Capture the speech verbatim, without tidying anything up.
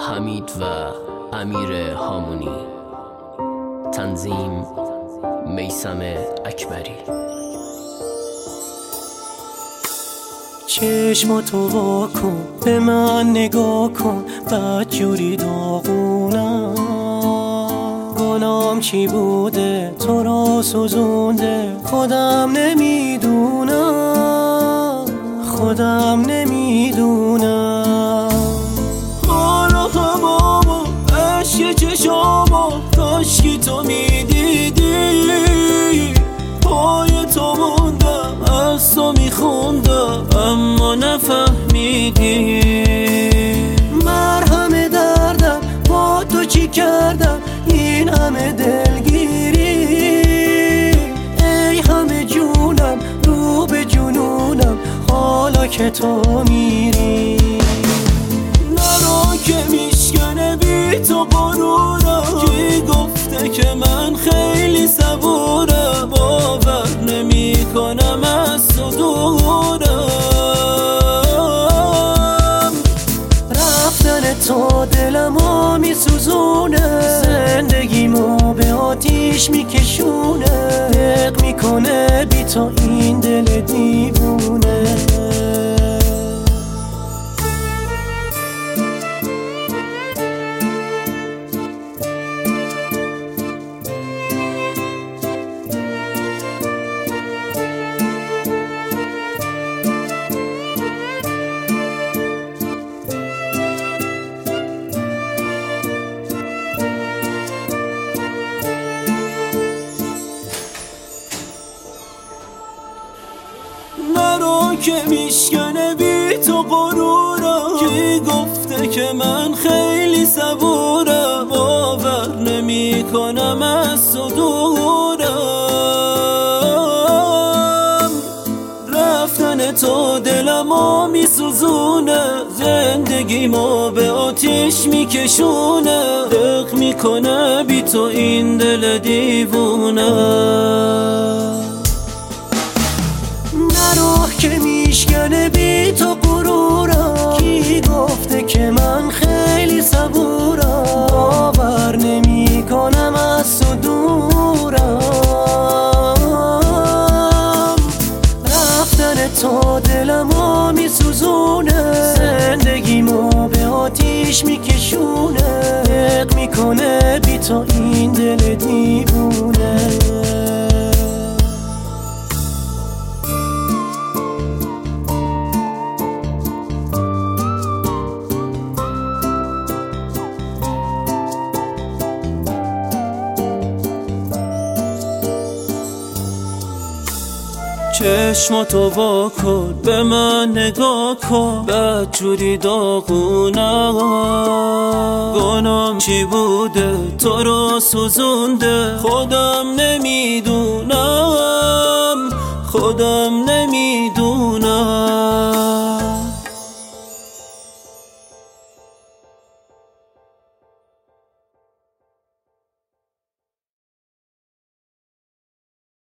حمید و امیر هامونی، تنظیم میثم اکبری. چشماتو وا کن، به من نگاه کن، بدجوری داغونم. گناهم چی بوده تو را سوزونده، خودم نمیدونم، خودم نمیدونم. حالا همامو عشق چشامو کاشکی تو میدیدی، پای تو موندم از تو میخوندم اما نفهمیدی. مرهم دردم با تو چی کردم، این همه دلگیری، ای همه جونم رو به جنونم حالا که تو میری. نرو که میشکنه بی تو غرورم، کی گفته که من خیلی صبورم، باور نمی کنم از تو دورم. رفتن تو دلمو میسوزونه، زندگیمو به آتیش میکشونه، دق میکنه بی تو این دل دیوونه. نرو که میشکنه بی تو غرورم، کی گفته که من خیلی صبورم، باور نمی کنم از تو دورم. رفتن تو دلمو میسوزونه، زندگیمو به آتیش میکشونه، دق میکنه بی تو این دل دیوونه. نرو که میشکنه بی تو غرورم، کی گفته که من خیلی صبورم، باور نمی کنم از تو دورم. رفتن تو دلمو میسوزونه، زندگیمو به آتیش میکشونه، دق میکنه بی تو این دل دیوونه. چشماتو وا کن، به من نگاه کن، بدجوری داغونم. گناهم چی بوده تو رو سوزونده، خودم نمیدونم، خودم نمیدونم.